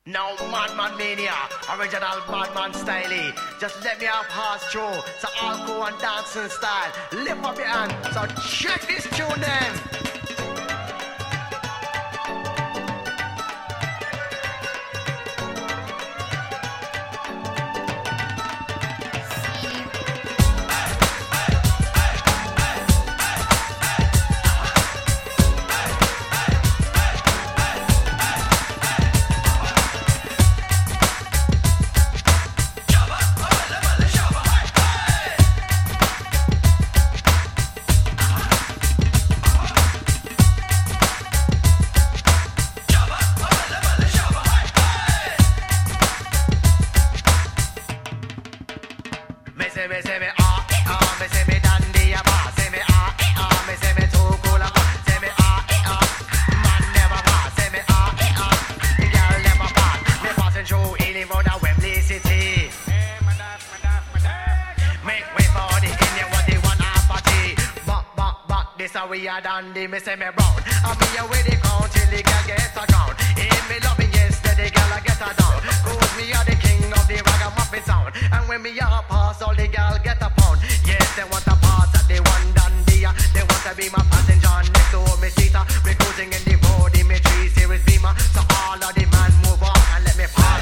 Now Madman Mania, original Madman style. Just let me have pass through, so I'll go and dancing style. Lift up your hand, so check this tune then. We are dandy, me say me brown. I'm here with the count till the girl gets a crown. If me love me yesterday, girl I get a down. Cause me are the king of the ragamuffin sound. And when me are pass, all the girl get a pound. Yes, they want a pass at the one dandy. They want to be my passenger next to me seater. We cruising in the road in me 3 Series Beamer. So all of the man move on and let me pass.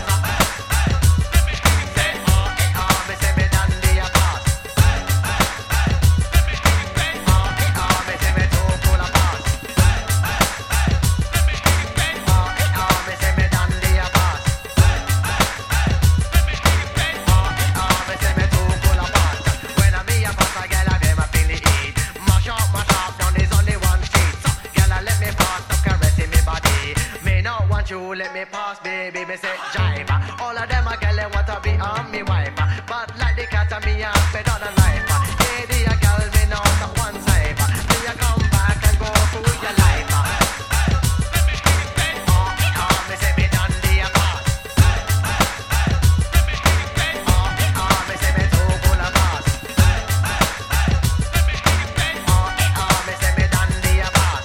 You let me pass, baby, me say jive. All of them a girl they want to be on me wife, but like the cat and me I'm better than life. Hey, the girl me now to one side. Me a come back and go through your life. Me say me done the pass. Me say me too full of pass. Me say me done the pass.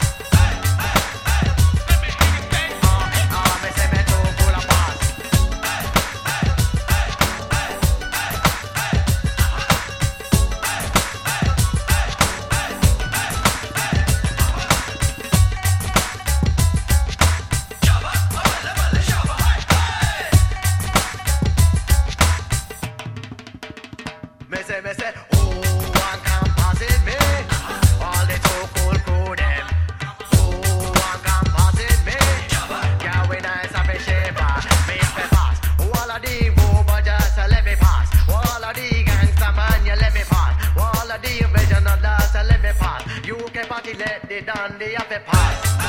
Me say, who one can pass it me? All the too cool crew them. Who one can pass it me? Yeah, we nice and we shaper. Me have to pass. All of the boobas just let me pass. All of the gangsta man, you let me pass. All of the original dance, let me pass. UK party let the dandy have to pass.